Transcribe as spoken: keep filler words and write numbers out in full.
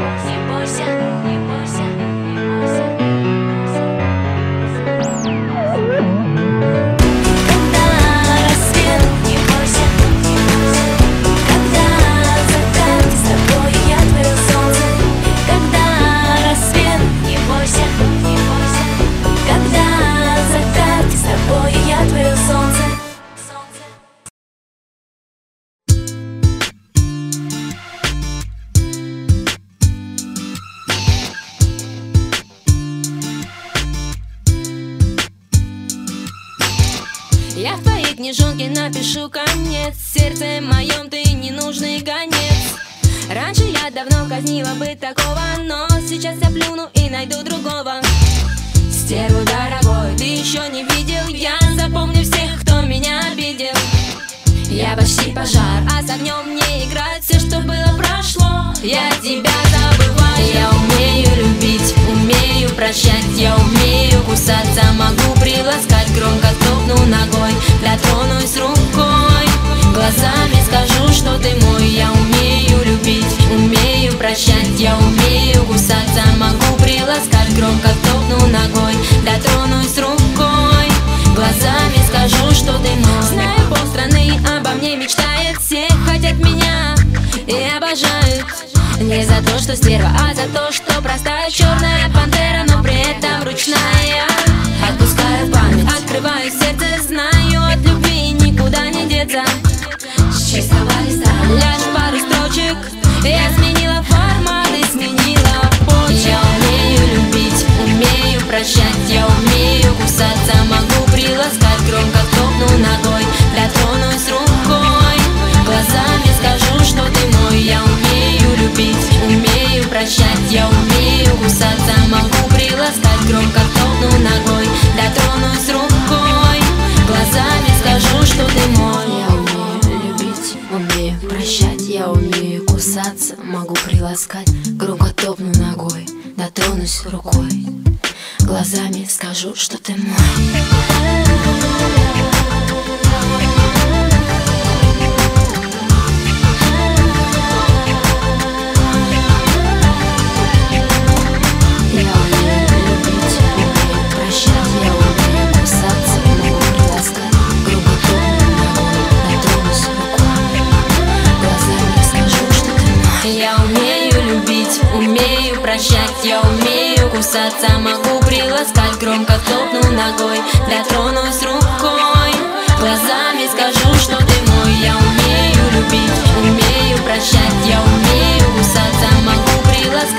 Я в твоей книжонке напишу конец. В сердце моем ты ненужный гонец. Раньше я давно казнила бы такого, но сейчас я плюну и найду другого. Стерву дорогой, ты еще не видел. Я запомню всех, кто меня обидел. Я почти пожар, а с огнем не играть. Все, что было, прошло, я тебя забываю. Я умею любить, умею прощать. Я умею кусаться, могу приласкать. Громко топну ногой, дотронусь рукой. Глазами скажу, что ты мой. Я умею любить, умею прощать. Я умею кусаться, могу приласкать. Громко топну ногой, дотронусь рукой. Глазами скажу, что ты мой. Знаю, полстраны обо мне мечтает. Все хотят меня и обожают. Не за то, что стерва, а за то, что простая черная пантера, но при этом ручная. Отпускаю память, открываю сердце. Знаю, от любви никуда не деться. С чистого листа лишь пару строчек. Я сменила формат и сменила почерк. Я умею любить, умею прощать. Я умею кусаться, могу приласкать. Громко топну ногой, дотронусь рукой. Глазами скажу, что ты мой. Я умею любить, умею прощать. Я умею кусаться, могу приласкать. Громко топну ногой, дотронусь рукой. Глазами скажу, что ты мой. Я умею любить, умею прощать. Я умею кусаться, могу приласкать. Громко топну ногой, дотронусь рукой. Глазами скажу, что ты мой. Я умею кусаться, могу приласкать. Громко топну ногой, дотронусь рукой. Глазами скажу, что ты мой. Я умею любить, умею прощать. Я умею кусаться, могу приласкать.